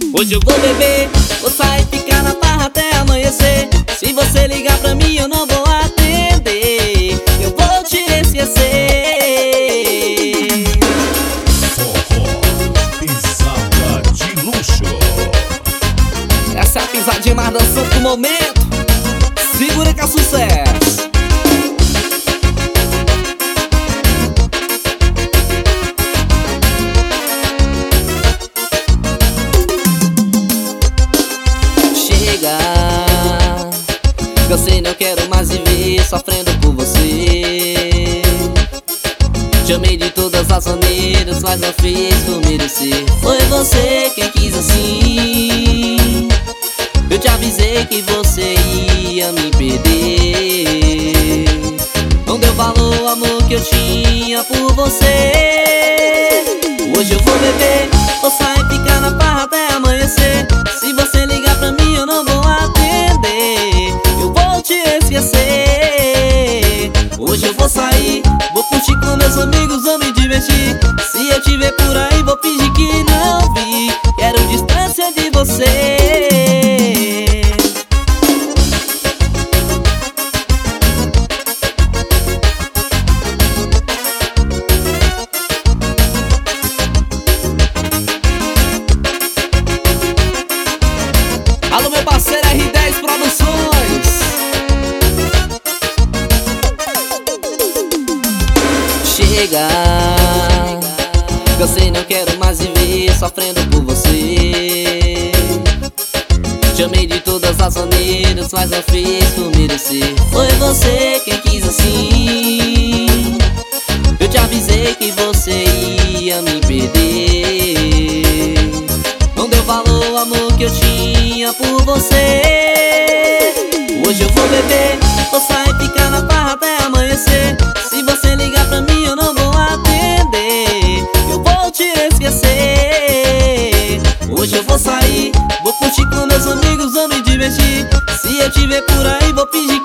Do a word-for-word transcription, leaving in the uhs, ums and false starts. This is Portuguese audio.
Hoje eu vou beber, vou sair e ficar na barra até amanhecer. Se você ligar pra mim eu não vou atender, eu vou te esquecer. Forró, pisada de luxo. Essa é a pisadinha mais dançante do momento. Segura que é sucesso. Chega, cansei, não quero mais viver sofrendo por você. Chamei de todas as maneiras, mas não fez por merecer. Foi você quem quis assim. Eu te avisei que você ia me perder. Não deu valor ao amor que eu tinha por você. Hoje eu vou beber, vou sair e ficar na barra até amanhecer. Se você ligar pra mim eu não vou atender, eu vou te esquecer. Hoje eu vou sair, vou curtir com meus amigos, vou me divertir. Se eu te ver por aí vou fingir que não vi. Quero distância de você. Alô, meu parceiro R dez Produções. Chega, cansei, não quero mais viver sofrendo por você. Chamei de todas as maneiras, mas não fez por merecer. Foi você quem quis assim. Eu te avisei que você ia me perder. Não deu valor ao amor que eu tinha por você. Hoje eu vou beber, vou sair e ficar na barra até amanhecer. Se você ligar pra mim eu não vou atender, eu vou te esquecer. Hoje eu vou sair, vou curtir com meus amigos, vou me divertir. Se eu te ver por aí vou fingir